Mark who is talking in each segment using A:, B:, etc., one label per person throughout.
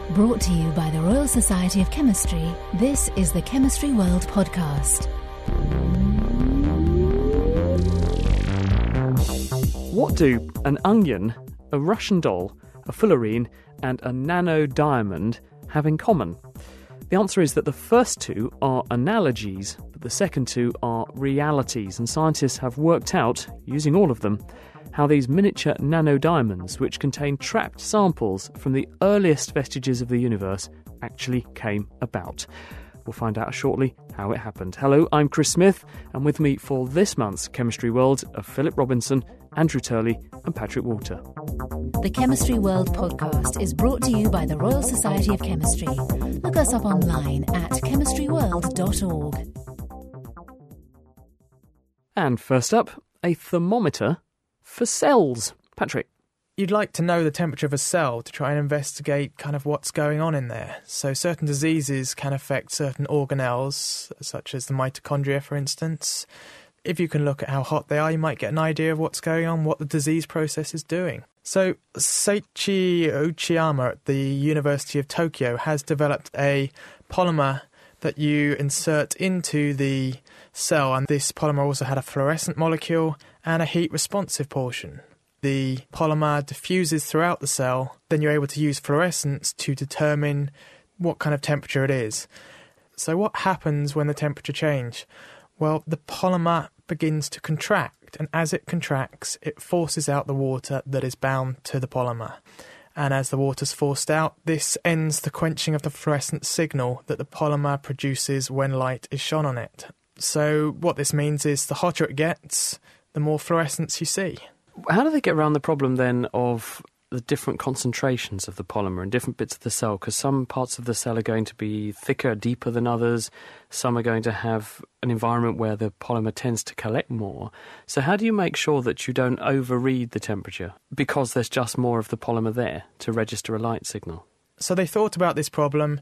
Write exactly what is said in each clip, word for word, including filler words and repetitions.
A: Brought to you by the Royal Society of Chemistry, this is the Chemistry World podcast.
B: What do an onion, a Russian doll, a fullerene and a nano-diamond have in common? The answer is that the first two are analogies, but the second two are realities, and scientists have worked out, using all of them, how these miniature nano-diamonds, which contain trapped samples from the earliest vestiges of the universe, actually came about. We'll find out shortly how it happened. Hello, I'm Chris Smith, and with me for this month's Chemistry World are Philip Robinson, Andrew Turley and Patrick Walter.
A: The Chemistry World podcast is brought to you by the Royal Society of Chemistry. Look us up online at chemistry world dot org.
B: And first up, a thermometer for cells. Patrick.
C: You'd like to know the temperature of a cell to try and investigate kind of what's going on in there. So certain diseases can affect certain organelles, such as the mitochondria, for instance. If you can look at how hot they are, you might get an idea of what's going on, what the disease process is doing. So Seiichi Uchiyama at the University of Tokyo has developed a polymer that you insert into the cell, and this polymer also had a fluorescent molecule and a heat-responsive portion. The polymer diffuses throughout the cell, then you're able to use fluorescence to determine what kind of temperature it is. So what happens when the temperature changes? Well, the polymer begins to contract, and as it contracts, it forces out the water that is bound to the polymer. And as the water's forced out, this ends the quenching of the fluorescent signal that the polymer produces when light is shone on it. So what this means is the hotter it gets, the more fluorescence you see.
B: How do they get around the problem then of the different concentrations of the polymer in different bits of the cell? Because some parts of the cell are going to be thicker, deeper than others. Some are going to have an environment where the polymer tends to collect more. So how do you make sure that you don't overread the temperature because there's just more of the polymer there to register a light signal?
C: So they thought about this problem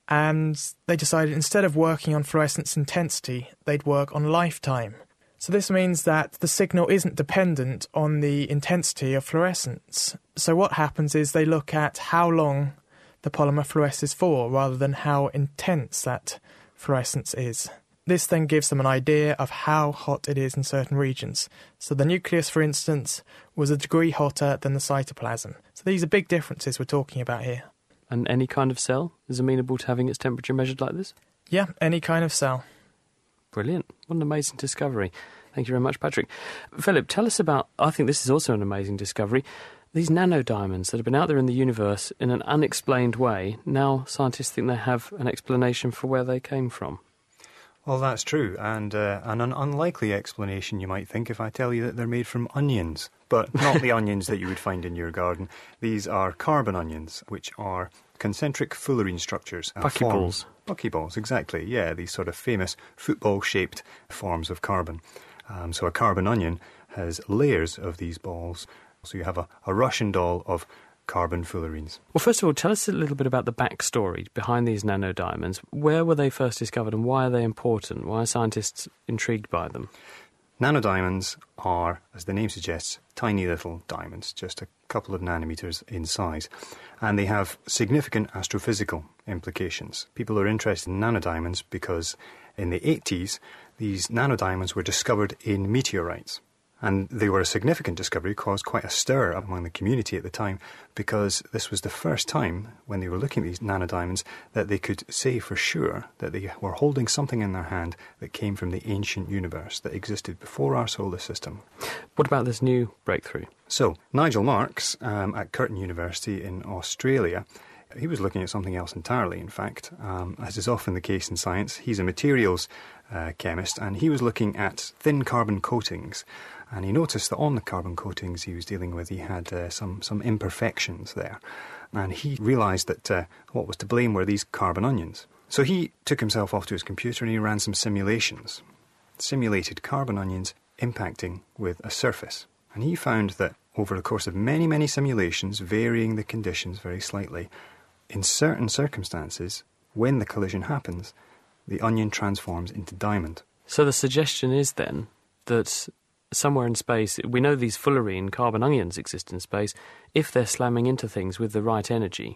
C: and they decided instead of working on fluorescence intensity, they'd work on lifetime. So this means that the signal isn't dependent on the intensity of fluorescence. So what happens is they look at how long the polymer fluoresces for rather than how intense that fluorescence is. This then gives them an idea of how hot it is in certain regions. So the nucleus, for instance, was a degree hotter than the cytoplasm. So these are big differences we're talking about here.
B: And any kind of cell is amenable to having its temperature measured like this?
C: Yeah, any kind of cell.
B: Brilliant. What an amazing discovery. Thank you very much, Patrick. Philip, tell us about, I think this is also an amazing discovery, these nanodiamonds that have been out there in the universe in an unexplained way. Now scientists think they have an explanation for where they came from.
D: Well, that's true, and uh, an un- unlikely explanation, you might think, if I tell you that they're made from onions. But not the onions that you would find in your garden. These are carbon onions, which are concentric fullerene structures. Uh,
B: Buckyballs.
D: Buckyballs, exactly, yeah, these sort of famous football-shaped forms of carbon. Um, so a carbon onion has layers of these balls. So you have a, a Russian doll of carbon fullerenes.
B: Well, first of all, tell us a little bit about the backstory behind these nanodiamonds. Where were they first discovered and why are they important? Why are scientists intrigued by them?
D: Nanodiamonds are, as the name suggests, tiny little diamonds, just a couple of nanometers in size. And they have significant astrophysical implications. People are interested in nanodiamonds because in the eighties, these nanodiamonds were discovered in meteorites. And they were a significant discovery, caused quite a stir among the community at the time, because this was the first time, when they were looking at these nanodiamonds, that they could say for sure that they were holding something in their hand that came from the ancient universe that existed before our solar system.
B: What about this new breakthrough?
D: So, Nigel Marks um, at Curtin University in Australia, he was looking at something else entirely, in fact. Um, as is often the case in science, he's a materials uh, chemist, and he was looking at thin carbon coatings. And he noticed that on the carbon coatings he was dealing with, he had uh, some, some imperfections there. And he realised that uh, what was to blame were these carbon onions. So he took himself off to his computer and he ran some simulations. Simulated carbon onions impacting with a surface. And he found that over the course of many, many simulations, varying the conditions very slightly, in certain circumstances, when the collision happens, the onion transforms into diamond.
B: So the suggestion is then that somewhere in space, we know these fullerene carbon onions exist in space. If they're slamming into things with the right energy,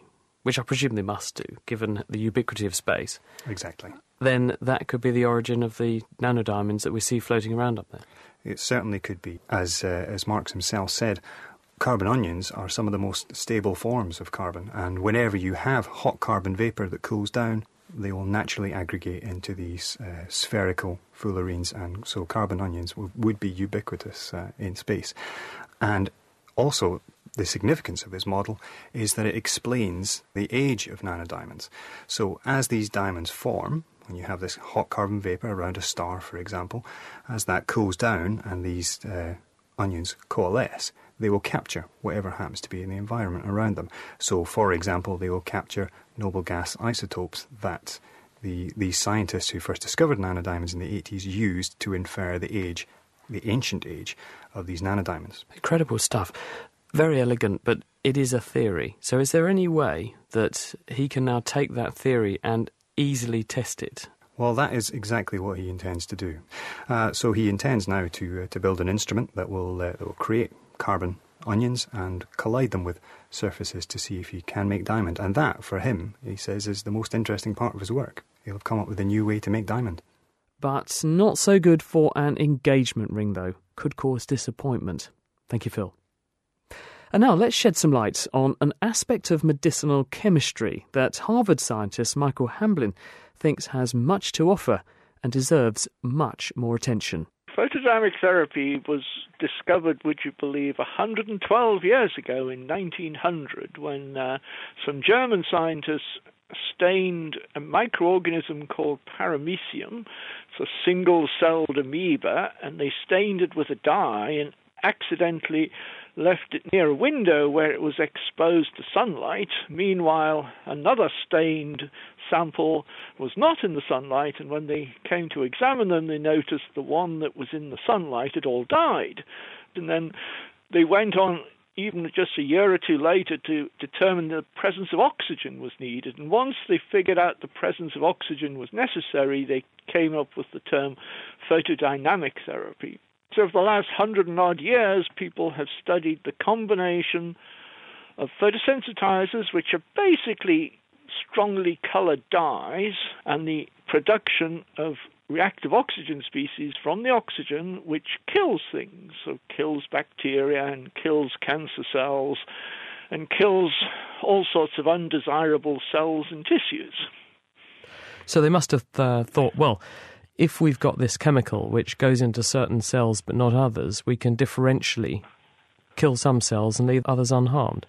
B: which I presume they must do, given the ubiquity of space,
D: Exactly.
B: then that could be the origin of the nanodiamonds that we see floating around up there.
D: It certainly could be. As, uh, as Marx himself said, carbon onions are some of the most stable forms of carbon, and whenever you have hot carbon vapour that cools down, they will naturally aggregate into these uh, spherical fullerenes, and so carbon onions w- would be ubiquitous uh, in space. And also, the significance of this model is that it explains the age of nanodiamonds. So as these diamonds form, when you have this hot carbon vapour around a star, for example, as that cools down and these uh, onions coalesce, they will capture whatever happens to be in the environment around them. So, for example, they will capture noble gas isotopes that the these scientists who first discovered nanodiamonds in the eighties used to infer the age, the ancient age, of these nanodiamonds.
B: Incredible stuff. Very elegant, but it is a theory. So is there any way that he can now take that theory and easily test it?
D: Well, that is exactly what he intends to do. Uh, so he intends now to uh, to build an instrument that will uh, that will create carbon onions and collide them with surfaces to see if he can make diamond. And that, for him, he says, is the most interesting part of his work. He'll have come up with a new way to make diamond.
B: But not so good for an engagement ring, though. Could cause disappointment. Thank you, Phil. And now let's shed some light on an aspect of medicinal chemistry that Harvard scientist Michael Hamblin thinks has much to offer and deserves much more attention.
E: Photodynamic therapy was discovered, would you believe, one hundred twelve years ago in nineteen hundred, when uh, some German scientists stained a microorganism called paramecium. It's a single-celled amoeba, and they stained it with a dye and accidentally left it near a window where it was exposed to sunlight. Meanwhile, another stained sample was not in the sunlight, and when they came to examine them, they noticed the one that was in the sunlight had all died. And then they went on even just a year or two later to determine the presence of oxygen was needed. And once they figured out the presence of oxygen was necessary, they came up with the term photodynamic therapy. So for the last hundred and odd years, people have studied the combination of photosensitizers, which are basically strongly colored dyes, and the production of reactive oxygen species from the oxygen, which kills things, so kills bacteria and kills cancer cells and kills all sorts of undesirable cells and tissues.
B: So they must have uh, thought, well, if we've got this chemical which goes into certain cells but not others, we can differentially kill some cells and leave others unharmed.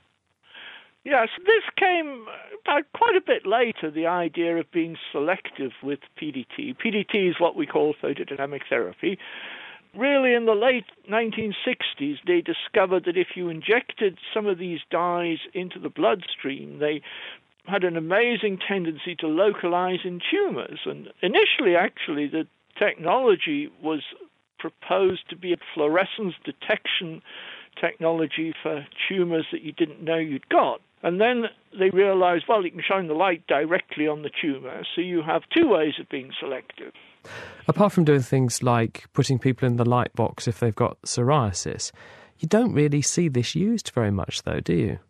E: Yes, this came about quite a bit later, the idea of being selective with P D T. P D T is what we call photodynamic therapy. Really, in the late nineteen sixties, they discovered that if you injected some of these dyes into the bloodstream, they had an amazing tendency to localize in tumors. And initially, actually, the technology was proposed to be a fluorescence detection technology for tumors that you didn't know you'd got. And then they realized, well, you can shine the light directly on the tumor, so you have two ways of being selective.
B: Apart from doing things like putting people in the light box if they've got psoriasis, you don't really see this used very much, though, do you?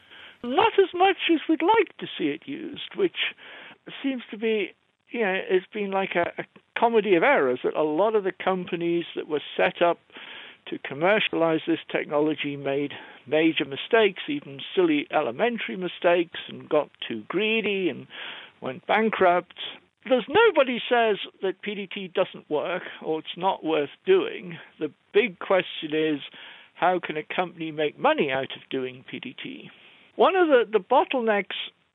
E: Not as much as we'd like to see it used, which seems to be, you know, it's been like a, a comedy of errors, that a lot of the companies that were set up to commercialize this technology made major mistakes, even silly elementary mistakes, and got too greedy and went bankrupt. There's nobody says that P D T doesn't work or it's not worth doing. The big question is, how can a company make money out of doing P D T? One of the, the bottlenecks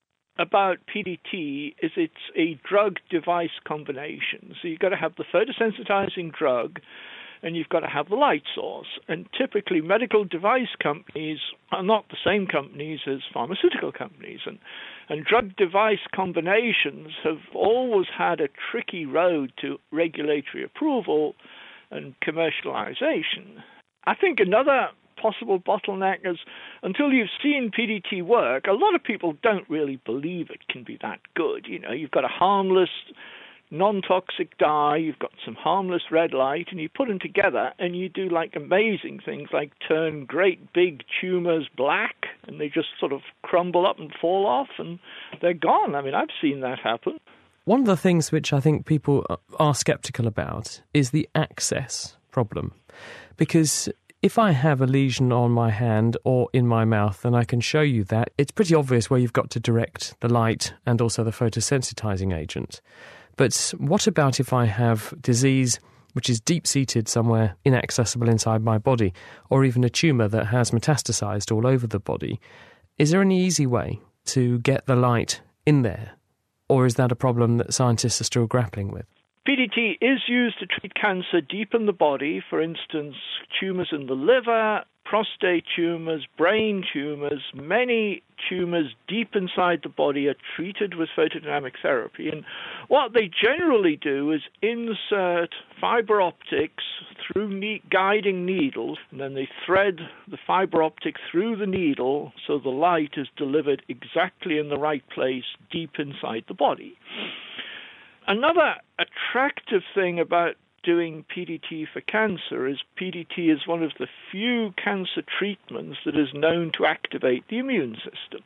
E: about P D T is it's a drug-device combination. So you've got to have the photosensitizing drug, and you've got to have the light source. And typically medical device companies are not the same companies as pharmaceutical companies. And, and drug-device combinations have always had a tricky road to regulatory approval and commercialization. I think another possible bottleneck is, until you've seen P D T work, a lot of people don't really believe it can be that good. You know, you've got a harmless non-toxic dye, you've got some harmless red light, and you put them together and you do like amazing things like turn great big tumours black, and they just sort of crumble up and fall off and they're gone. I mean, I've seen that happen.
B: One of the things which I think people are sceptical about is the access problem. Because if I have a lesion on my hand or in my mouth and I can show you that, it's pretty obvious where you've got to direct the light and also the photosensitizing agent. But what about if I have disease which is deep-seated somewhere inaccessible inside my body, or even a tumour that has metastasized all over the body? Is there any easy way to get the light in there? Or is that a problem that scientists are still grappling with?
E: P D T is used to treat cancer deep in the body, for instance, tumours in the liver, prostate tumours, brain tumours. Many tumours deep inside the body are treated with photodynamic therapy. And what they generally do is insert fibre optics through ne- guiding needles, and then they thread the fibre optic through the needle so the light is delivered exactly in the right place deep inside the body. Another attractive thing about doing P D T for cancer is P D T is one of the few cancer treatments that is known to activate the immune system.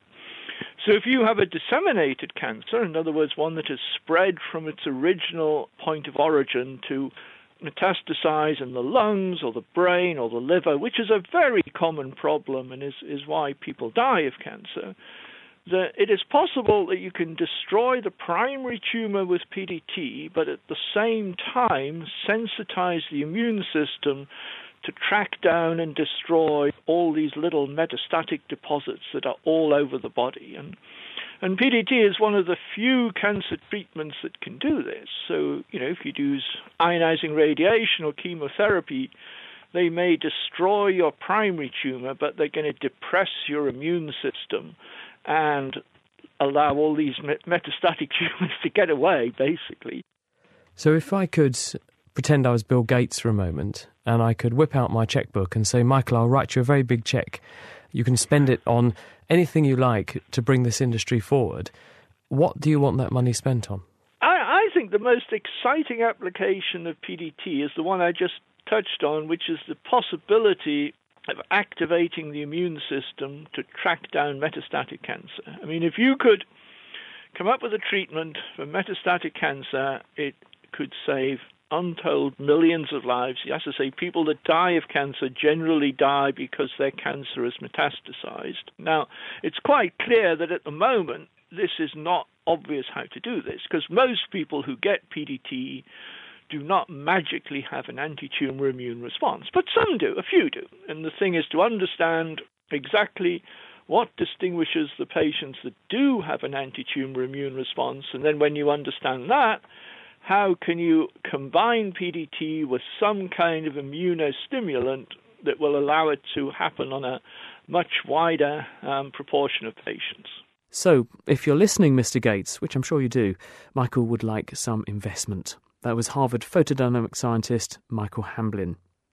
E: So if you have a disseminated cancer, in other words, one that has spread from its original point of origin to metastasize in the lungs or the brain or the liver, which is a very common problem and is, is why people die of cancer, that it is possible that you can destroy the primary tumor with P D T, but at the same time sensitize the immune system to track down and destroy all these little metastatic deposits that are all over the body. And and P D T is one of the few cancer treatments that can do this. So, you know, if you use ionizing radiation or chemotherapy, they may destroy your primary tumor, but they're going to depress your immune system and allow all these metastatic tumours to get away, basically.
B: So if I could pretend I was Bill Gates for a moment, and I could whip out my checkbook and say, Michael, I'll write you a very big cheque. You can spend it on anything you like to bring this industry forward. What do you want that money spent on?
E: I, I think the most exciting application of P D T is the one I just touched on, which is the possibility of activating the immune system to track down metastatic cancer. I mean, if you could come up with a treatment for metastatic cancer, it could save untold millions of lives. You have to say people that die of cancer generally die because their cancer is metastasized. Now, it's quite clear that at the moment, this is not obvious how to do this, because most people who get P D T do not magically have an anti-tumor immune response, but some do, a few do. And the thing is to understand exactly what distinguishes the patients that do have an anti-tumor immune response, and then when you understand that, how can you combine P D T with some kind of immunostimulant that will allow it to happen on a much wider um, proportion of patients?
B: So, if you're listening, Mister Gates, which I'm sure you do, Michael would like some investment. That was Harvard photodynamic scientist Michael Hamblin.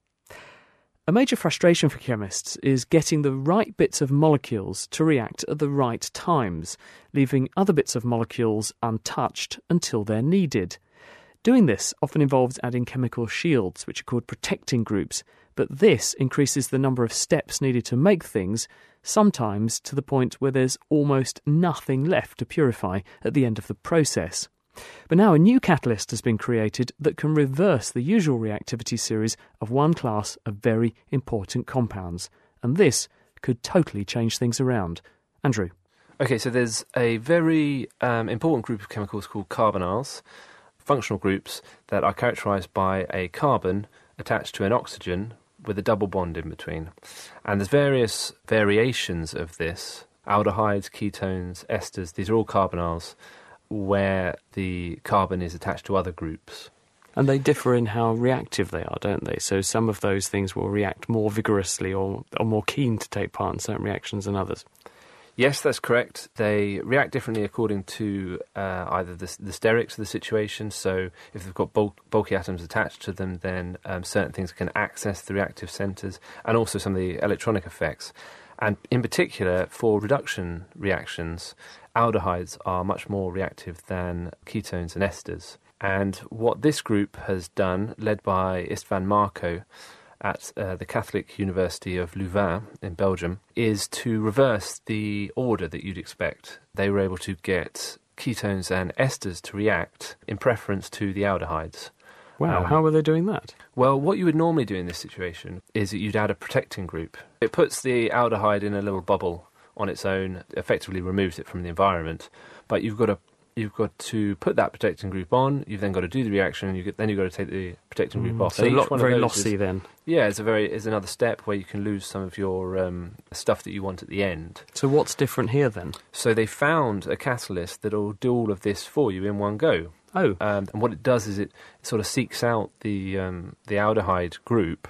B: A major frustration for chemists is getting the right bits of molecules to react at the right times, leaving other bits of molecules untouched until they're needed. Doing this often involves adding chemical shields, which are called protecting groups, but this increases the number of steps needed to make things, sometimes to the point where there's almost nothing left to purify at the end of the process. But now a new catalyst has been created that can reverse the usual reactivity series of one class of very important compounds, and this could totally change things around. Andrew.
F: Okay, so there's a very um, important group of chemicals called carbonyls, functional groups that are characterised by a carbon attached to an oxygen with a double bond in between. And there's various variations of this, aldehydes, ketones, esters, these are all carbonyls, where the carbon is attached to other groups.
B: And they differ in how reactive they are, don't they? So some of those things will react more vigorously or are more keen to take part in certain reactions than others.
F: Yes, that's correct. They react differently according to uh, either the, the sterics of the situation. So if they've got bulk, bulky atoms attached to them, then um, certain things can access the reactive centres, and also some of the electronic effects. And in particular, for reduction reactions, aldehydes are much more reactive than ketones and esters. And what this group has done, led by Istvan Marko at uh, the Catholic University of Louvain in Belgium, is to reverse the order that you'd expect. They were able to get ketones and esters to react in preference to the aldehydes.
B: Wow,
F: Um,
B: how were they doing that?
F: Well, what you would normally do in this situation is that you'd add a protecting group. It puts the aldehyde in a little bubble on its own, effectively removes it from the environment, but you've got to You've got to put that protecting group on. You've then got to do the reaction, and you get, then you've got to take the protecting group off.
B: So
F: And each
B: lot,
F: one of
B: very
F: those
B: lossy
F: is-
B: then.
F: Yeah, it's a very is another step where you can lose some of your um, stuff that you want at the end.
B: So what's different here then?
F: So they found a catalyst that'll do all of this for you in one go.
B: Oh,
F: Um, and what it does is it sort of seeks out the um, the aldehyde group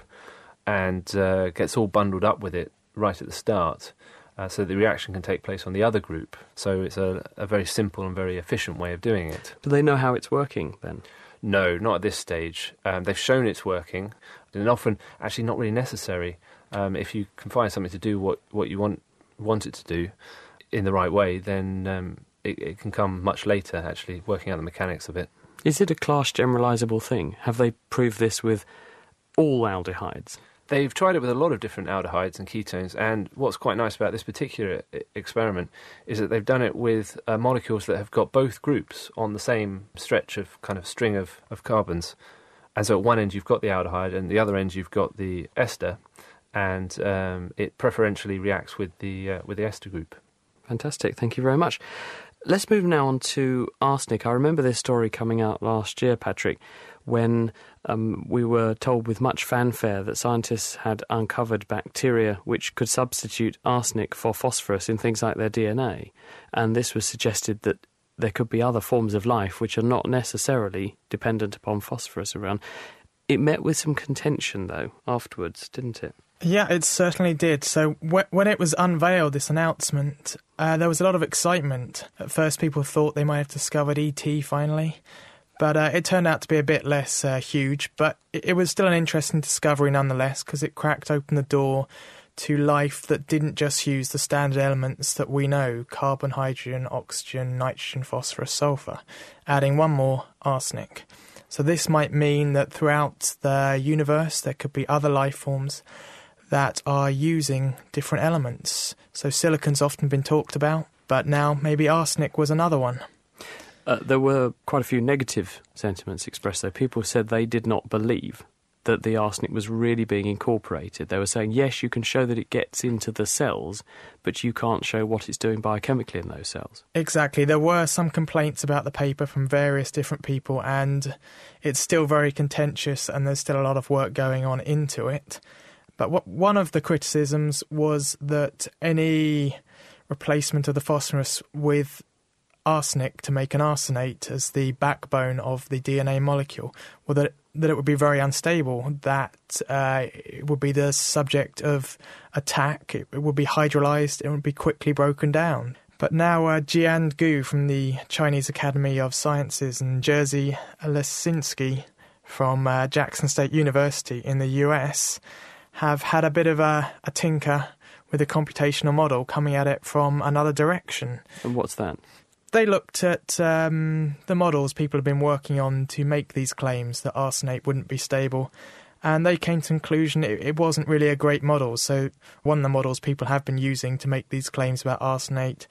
F: and uh, gets all bundled up with it right at the start, uh, so the reaction can take place on the other group. So it's a, a very simple and very efficient way of doing it.
B: do they know how it's working then?
F: No, not at this stage. Um, they've shown it's working, and often actually not really necessary. Um, if you can find something to do what, what you want want it to do in the right way, then um, it, it can come much later, actually, working out the mechanics of it.
B: Is it a class generalisable thing? Have they proved this with all aldehydes?
F: They've tried it with a lot of different aldehydes and ketones, and what's quite nice about this particular e- experiment is that they've done it with uh, molecules that have got both groups on the same stretch of kind of string of, of carbons. And so at one end you've got the aldehyde, and the other end you've got the ester, and um, it preferentially reacts with the uh, with the ester group.
B: Fantastic, thank you very much. Let's move now on to arsenic. I remember this story coming out last year, Patrick, when um, we were told with much fanfare that scientists had uncovered bacteria which could substitute arsenic for phosphorus in things like their D N A. And this was suggested that there could be other forms of life which are not necessarily dependent upon phosphorus around. It met with some contention, though, afterwards, didn't it?
C: Yeah, it certainly did. So wh- when it was unveiled, this announcement, uh, there was a lot of excitement. At first, people thought they might have discovered E T finally, but uh, it turned out to be a bit less uh, huge. But it-, it was still an interesting discovery nonetheless, because it cracked open the door to life that didn't just use the standard elements that we know: carbon, hydrogen, oxygen, nitrogen, phosphorus, sulfur, adding one more, arsenic. So this might mean that throughout the universe there could be other life forms that are using different elements. So silicon's often been talked about, but now maybe arsenic was another one.
B: Uh, there were quite a few negative sentiments expressed, though. People said they did not believe that the arsenic was really being incorporated. They were saying, yes, you can show that it gets into the cells, but you can't show what it's doing biochemically in those cells.
C: Exactly. There were some complaints about the paper from various different people, and it's still very contentious, and there's still a lot of work going on into it. But what, one of the criticisms was that any replacement of the phosphorus with arsenic to make an arsenate as the backbone of the D N A molecule, well, that, that it would be very unstable, that uh, it would be the subject of attack, it, it would be hydrolyzed, it would be quickly broken down. But now uh, Jian Gu from the Chinese Academy of Sciences and Jerzy Lesinski from uh, Jackson State University in the U S have had a bit of a, a tinker with a computational model, coming at it from another direction.
B: And what's that?
C: They looked at um, the models people have been working on to make these claims that arsenate wouldn't be stable, and they came to the conclusion it, it wasn't really a great model. So one of the models people have been using to make these claims about arsenate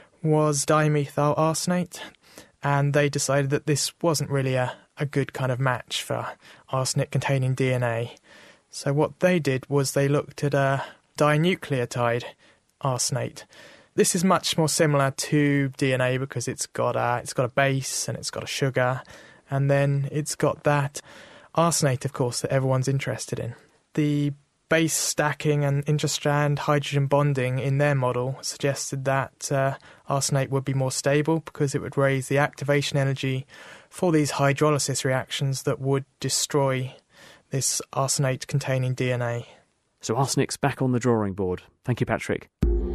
C: was dimethyl arsenate, and they decided that this wasn't really a, a good kind of match for arsenic-containing D N A. So what they did was they looked at a dinucleotide arsenate. This is much more similar to D N A because it's got a, it's got a base and it's got a sugar, and then it's got that arsenate, of course, that everyone's interested in. The base stacking and interstrand hydrogen bonding in their model suggested that uh, arsenate would be more stable because it would raise the activation energy for these hydrolysis reactions that would destroy this arsenate-containing D N A.
B: So arsenic's back on the drawing board. Thank you, Patrick.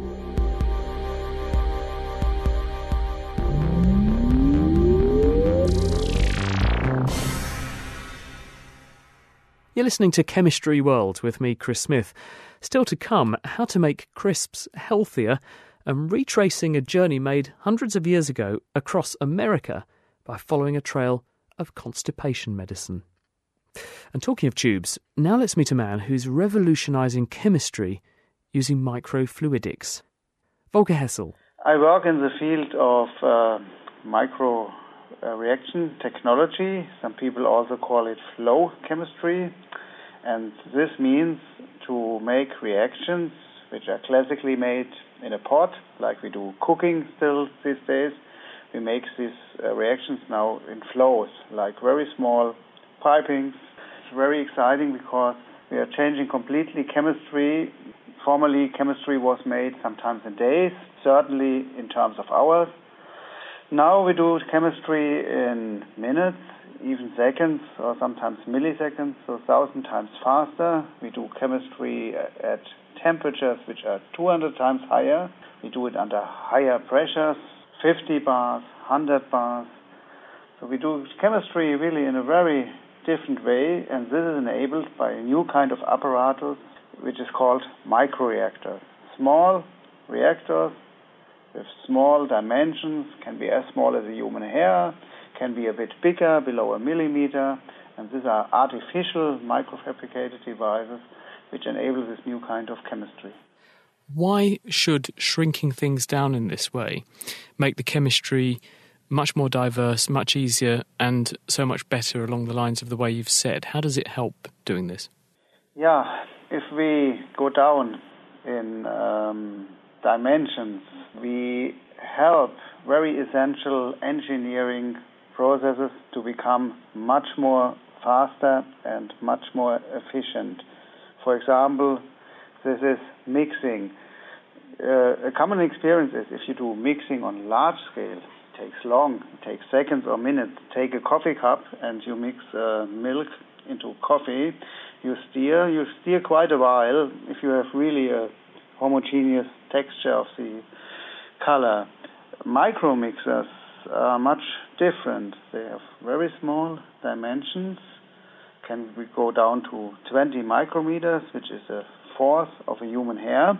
B: You're listening to Chemistry World with me, Chris Smith. Still to come, how to make crisps healthier and retracing a journey made hundreds of years ago across America by following a trail of constipation medicine. And talking of tubes, now let's meet a man who's revolutionising chemistry using microfluidics. Volker Hessel.
G: I work in the field of uh, micro uh, reaction technology. Some people also call it flow chemistry. And this means to make reactions which are classically made in a pot, like we do cooking still these days. We make these uh, reactions now in flows, like very small pipings. It's very exciting because we are changing completely chemistry. Formerly, chemistry was made sometimes in days, certainly in terms of hours. Now we do chemistry in minutes, even seconds, or sometimes milliseconds, so a thousand times faster. We do chemistry at temperatures which are two hundred times higher. We do it under higher pressures, fifty bars, one hundred bars. So we do chemistry really in a very different way, and this is enabled by a new kind of apparatus which is called microreactors. Small reactors with small dimensions, can be as small as a human hair, can be a bit bigger, below a millimeter, and these are artificial microfabricated devices which enable this new kind of chemistry.
B: Why should shrinking things down in this way make the chemistry much more diverse, much easier, and so much better along the lines of the way you've said? How does it help doing this?
G: Yeah, if we go down in um, dimensions, we help very essential engineering processes to become much more faster and much more efficient. For example, this is mixing. Uh, a common experience is if you do mixing on large scale, it takes long, it takes seconds or minutes. Take a coffee cup and you mix uh, milk into coffee. You stir, you stir quite a while if you have really a homogeneous texture of the color. Micro mixers are much different. They have very small dimensions. Can we go down to twenty micrometers, which is a fourth of a human hair.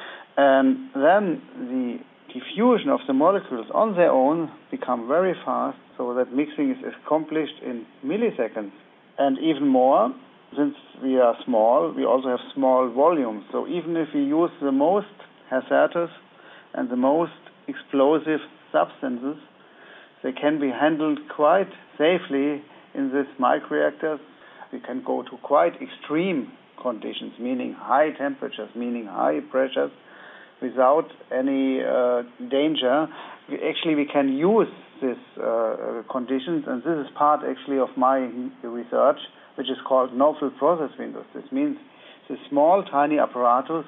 G: And then the diffusion of the molecules on their own become very fast, so that mixing is accomplished in milliseconds. And even more, since we are small, we also have small volumes. So even if we use the most hazardous and the most explosive substances, they can be handled quite safely in these microreactors. We can go to quite extreme conditions, meaning high temperatures, meaning high pressures, without any uh, danger. We, actually, we can use these uh, conditions, and this is part actually of my research, which is called no-fill process windows. This means the small, tiny apparatus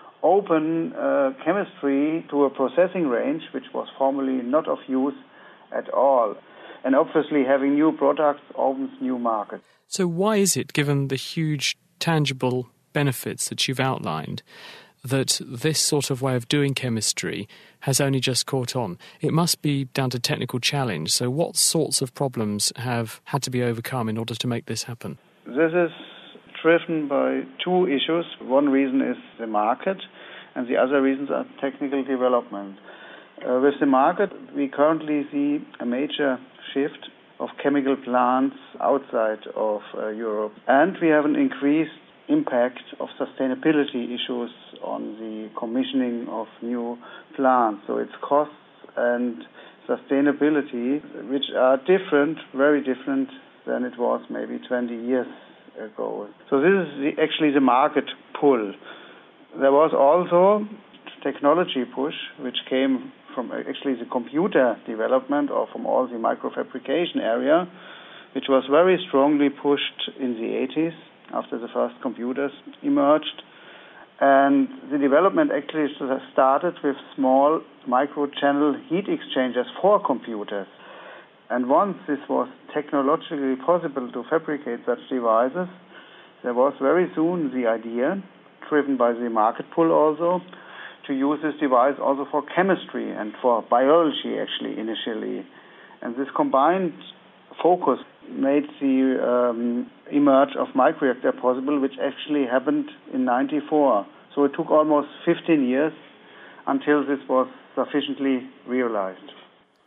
G: open uh, chemistry to a processing range which was formerly not of use at all. And obviously, having new products opens new markets.
B: So why is it, given the huge tangible benefits that you've outlined, that this sort of way of doing chemistry has only just caught on? It must be down to technical challenge. So what sorts of problems have had to be overcome in order to make this happen?
G: This is driven by two issues. One reason is the market, and the other reasons are technical development. Uh, with the market, we currently see a major shift of chemical plants outside of uh, Europe, and we have an increased impact of sustainability issues on the commissioning of new plants. So it's costs and sustainability which are different, very different than it was maybe twenty years ago. So this is the, actually the market pull. There was also technology push which came from actually the computer development or from all the microfabrication area, which was very strongly pushed in the eighties after the first computers emerged. And the development actually started with small microchannel heat exchangers for computers. And once this was technologically possible to fabricate such devices, there was very soon the idea, driven by the market pull also, to use this device also for chemistry and for biology actually initially. And this combined focus made the um, emerge of microreactor possible, which actually happened in ninety-four. So it took almost fifteen years until this was sufficiently realized.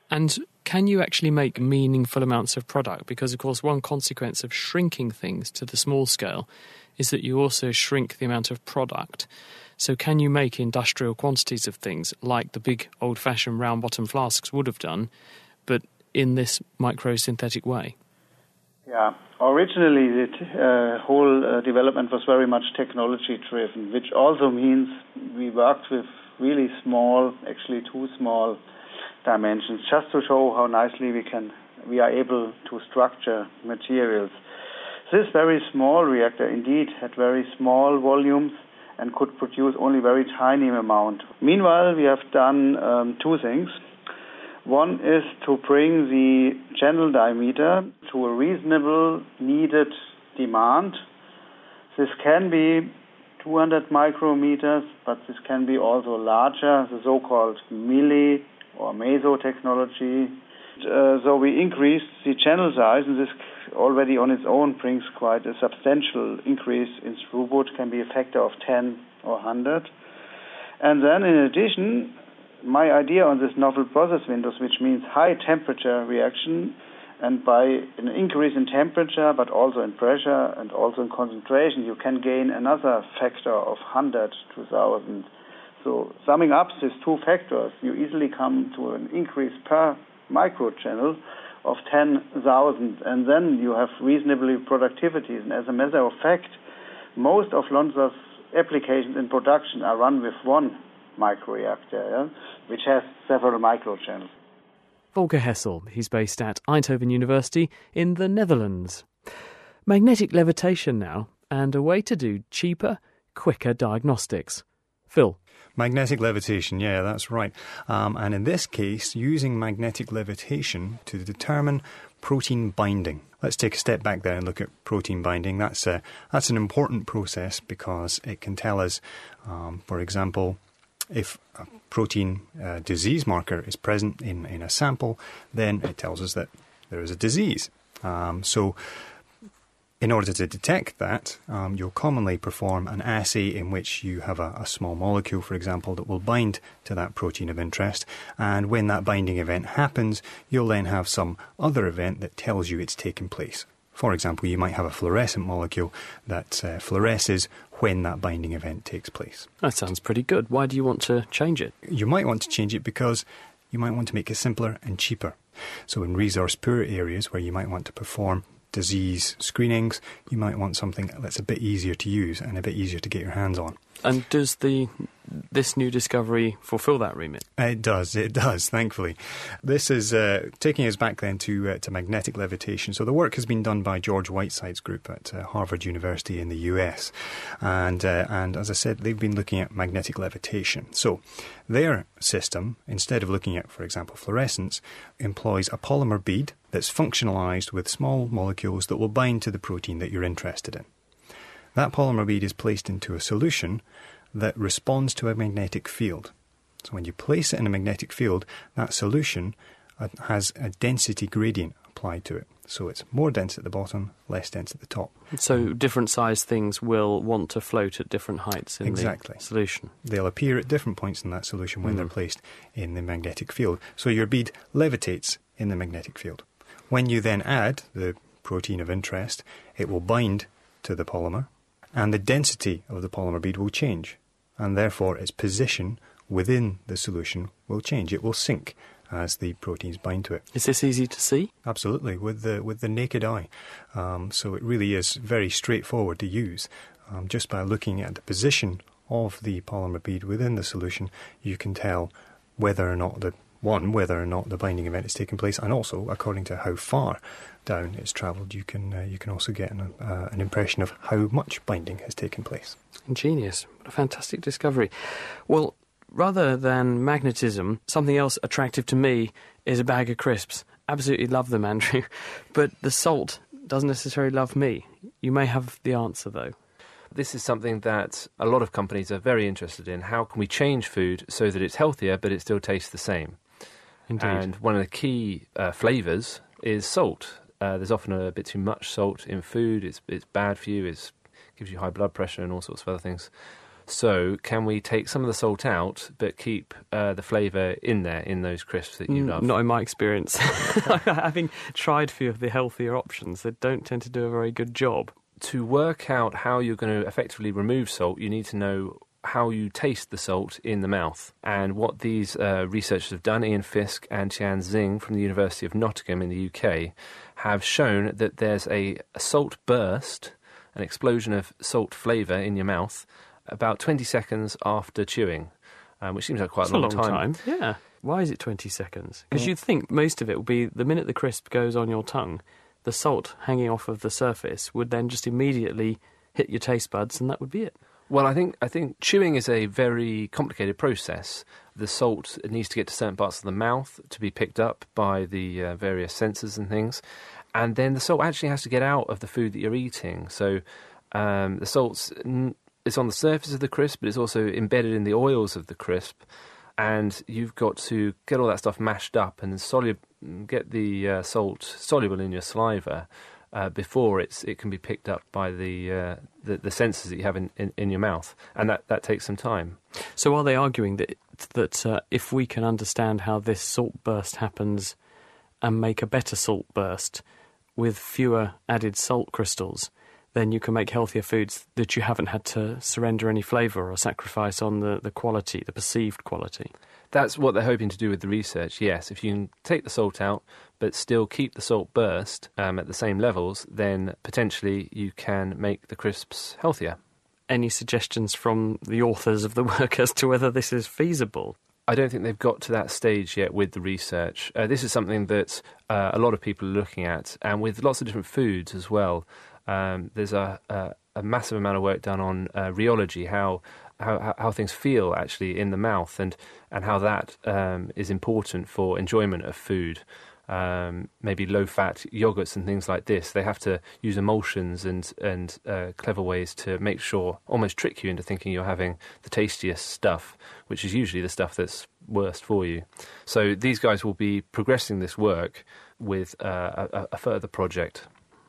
B: And can you actually make meaningful amounts of product? Because, of course, one consequence of shrinking things to the small scale is that you also shrink the amount of product. So can you make industrial quantities of things like the big old-fashioned round-bottom flasks would have done, but in this micro-synthetic way?
G: Yeah, originally the uh, whole uh, development was very much technology-driven, which also means we worked with really small, actually too small dimensions, just to show how nicely we can we are able to structure materials. This very small reactor indeed had very small volumes and could produce only very tiny amount. Meanwhile, we have done um, two things. One is to bring the channel diameter to a reasonable needed demand. This can be two hundred micrometers, but this can be also larger, the so-called milli or meso technology. Uh, so we increased the channel size, and this already on its own brings quite a substantial increase in throughput, can be a factor of ten or one hundred. And then in addition, my idea on this novel process windows, which means high temperature reaction, and by an increase in temperature, but also in pressure and also in concentration, you can gain another factor of one hundred to one thousand. So summing up these two factors, you easily come to an increase per microchannel of ten thousand, and then you have reasonably productivities. And as a matter of fact, most of Lonza's applications in production are run with one microreactor, yeah, which has several microchannels.
B: Volker Hessel, he's based at Eindhoven University in the Netherlands. Magnetic levitation now, and a way to do cheaper, quicker diagnostics. Phil.
D: Magnetic levitation, yeah, that's right. Um, and in this case, using magnetic levitation to determine protein binding. Let's take a step back there and look at protein binding. That's a, that's an important process because it can tell us, um, for example, if a protein uh, disease marker is present in, in a sample, then it tells us that there is a disease. Um, so in order to detect that, um, you'll commonly perform an assay in which you have a, a small molecule, for example, that will bind to that protein of interest. And when that binding event happens, you'll then have some other event that tells you it's taken place. For example, you might have a fluorescent molecule that uh, fluoresces when that binding event takes place.
B: That sounds pretty good. Why do you want to change it?
D: You might want to change it because you might want to make it simpler and cheaper. So in resource-poor areas where you might want to perform disease screenings, you might want something that's a bit easier to use and a bit easier to get your hands on.
B: And does the this new discovery fulfill that remit?
D: It does, it does, thankfully. This is uh, taking us back then to uh, to magnetic levitation. So the work has been done by George Whiteside's group at uh, Harvard University in the U S. And, uh, and as I said, they've been looking at magnetic levitation. So their system, instead of looking at, for example, fluorescence, employs a polymer bead that's functionalized with small molecules that will bind to the protein that you're interested in. That polymer bead is placed into a solution that responds to a magnetic field. So when you place it in a magnetic field, that solution has a density gradient applied to it. So it's more dense at the bottom, less dense at the top.
B: So different sized things will want to float at different heights in
D: exactly.
B: the solution.
D: They'll appear at different points in that solution when mm. they're placed in the magnetic field. So your bead levitates in the magnetic field. When you then add the protein of interest, it will bind to the polymer, and the density of the polymer bead will change, and therefore its position within the solution will change. It will sink as the proteins bind to it.
B: Is this easy to see?
D: Absolutely, with the with the naked eye. Um, so it really is very straightforward to use. Um, just by looking at the position of the polymer bead within the solution, you can tell whether or not the one, whether or not the binding event has taken place, and also, according to how far down it's travelled, you can uh, you can also get an, uh, an impression of how much binding has taken place.
B: Ingenious. What a fantastic discovery. Well, rather than magnetism, something else attractive to me is a bag of crisps. Absolutely love them, Andrew. But the salt doesn't necessarily love me. You may have the answer, though.
F: This is something that a lot of companies are very interested in. How can we change food so that it's healthier, but it still tastes the same?
B: Indeed.
F: And one of the key uh, flavours is salt. Uh, there's often a bit too much salt in food. It's it's bad for you. It gives you high blood pressure and all sorts of other things. So can we take some of the salt out but keep uh, the flavour in there, in those crisps that you
B: Mm,
F: love?
B: Not in my experience. Having tried a few of the healthier options, they don't tend to do a very good job.
F: To work out how you're going to effectively remove salt, you need to know how you taste the salt in the mouth. And what these uh, researchers have done, Ian Fisk and Tian Xing from the University of Nottingham in the U K, have shown that there's a, a salt burst, an explosion of salt flavour in your mouth, about twenty seconds after chewing, um, which seems like quite
B: It's
F: a long,
B: a long time. Yeah. Why is it twenty seconds? Because
F: Mm.
B: you'd think most of it will be the minute the crisp goes on your tongue, the salt hanging off of the surface would then just immediately hit your taste buds and that would be it.
F: Well, I think I think chewing is a very complicated process. The salt needs to get to certain parts of the mouth to be picked up by the uh, various sensors and things, and then the salt actually has to get out of the food that you're eating. So um, the salt's n- it's on the surface of the crisp, but it's also embedded in the oils of the crisp, and you've got to get all that stuff mashed up and solu- get the uh, salt soluble in your saliva. Uh, before it's it can be picked up by the uh, the, the sensors that you have in, in, in your mouth, and that, that takes some time.
B: So are they arguing that that uh, if we can understand how this salt burst happens and make a better salt burst with fewer added salt crystals, then you can make healthier foods that you haven't had to surrender any flavour or sacrifice on the, the quality, the perceived quality?
F: That's what they're hoping to do with the research, yes. If you can take the salt out but still keep the salt burst um, at the same levels, then potentially you can make the crisps healthier.
B: Any suggestions from the authors of the work as to whether this is feasible?
F: I don't think they've got to that stage yet with the research. Uh, this is something that uh, a lot of people are looking at, and with lots of different foods as well. Um, there's a, a, a massive amount of work done on uh, rheology, how, how how things feel actually in the mouth, and, and how that um, is important for enjoyment of food. Um, maybe low-fat yogurts and things like this, they have to use emulsions and, and uh, clever ways to make sure, almost trick you into thinking you're having the tastiest stuff, which is usually the stuff that's worst for you. So these guys will be progressing this work with uh, a, a further project.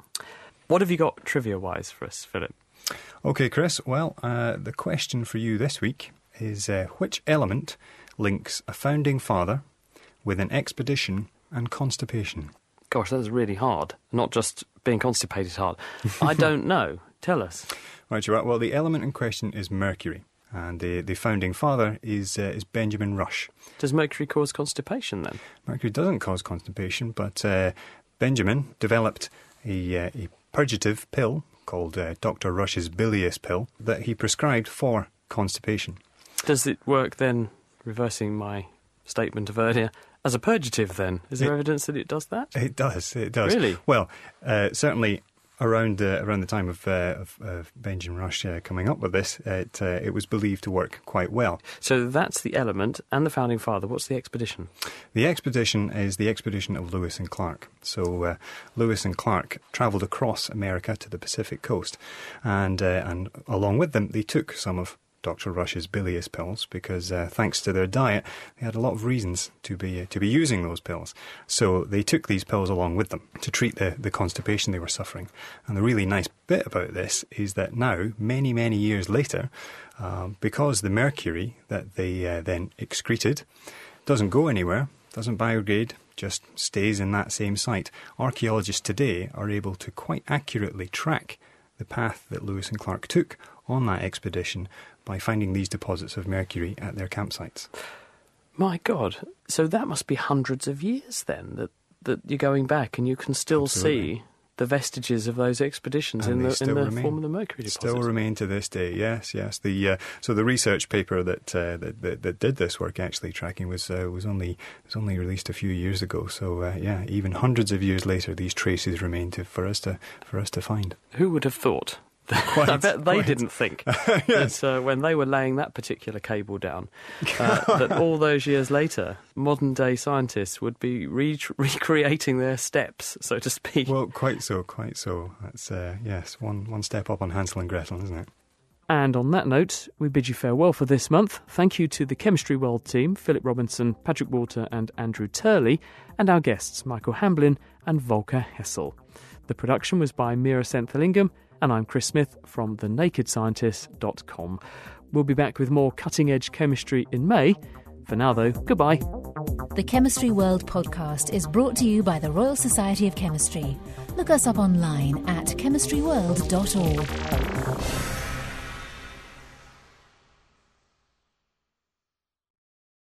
B: What have you got trivia-wise for us, Philip?
D: OK, Chris. Well, uh, the question for you this week is uh, which element links a founding father with an expedition and constipation?
B: Gosh, that was really hard. Not just being constipated hard. I don't know. Tell us.
D: Right, you're right. Well, the element in question is mercury, and the, the founding father is uh, is Benjamin Rush.
B: Does mercury cause constipation then?
D: Mercury doesn't cause constipation, but uh, Benjamin developed a, uh, a purgative pill called uh, Doctor Rush's bilious pill that he prescribed for constipation.
B: Does it work then, reversing my statement of earlier, as a purgative then? Is there
D: it,
B: evidence that it does that?
D: It does, it does.
B: Really?
D: Well, uh, certainly around uh, around the time of, uh, of, of Benjamin Rush uh, coming up with this, it, uh, it was believed to work quite well.
B: So that's the element and the founding father. What's the expedition?
D: The expedition is the expedition of Lewis and Clark. So uh, Lewis and Clark travelled across America to the Pacific coast, and uh, and along with them they took some of Doctor Rush's bilious pills because uh, thanks to their diet they had a lot of reasons to be uh, to be using those pills. So they took these pills along with them to treat the, the constipation they were suffering. And the really nice bit about this is that now, many, many years later, um, because the mercury that they uh, then excreted doesn't go anywhere, doesn't biodegrade, just stays in that same site, archaeologists today are able to quite accurately track the path that Lewis and Clark took on that expedition by finding these deposits of mercury at their campsites.
B: My God. So that must be hundreds of years then, that, that you're going back and you can still
D: Absolutely.
B: see the vestiges of those expeditions
D: And
B: in
D: they
B: the, in
D: still
B: the
D: remain.
B: form of the mercury deposits.
D: Still remain to this day, yes, yes. The uh, so the research paper that, uh, that, that that did this work actually tracking was uh, was only was only released a few years ago. So uh, yeah, even hundreds of years later, these traces remain to for us to for us to find.
B: Who would have thought?
D: Quite,
B: I bet they
D: quite.
B: didn't think
D: Yes.
B: that uh, when they were laying that particular cable down, uh, that all those years later, modern-day scientists would be re- recreating their steps, so to speak.
D: Well, quite so, quite so. That's uh, yes, one one step up on Hansel and Gretel, isn't it?
B: And on that note, we bid you farewell for this month. Thank you to the Chemistry World team, Philip Robinson, Patrick Walter and Andrew Turley, and our guests, Michael Hamblin and Volker Hessel. The production was by Mira Senthilingam, and I'm Chris Smith from the naked scientist dot com. We'll be back with more cutting-edge chemistry in May. For now, though, goodbye.
A: The Chemistry World podcast is brought to you by the Royal Society of Chemistry. Look us up online at chemistry world dot org.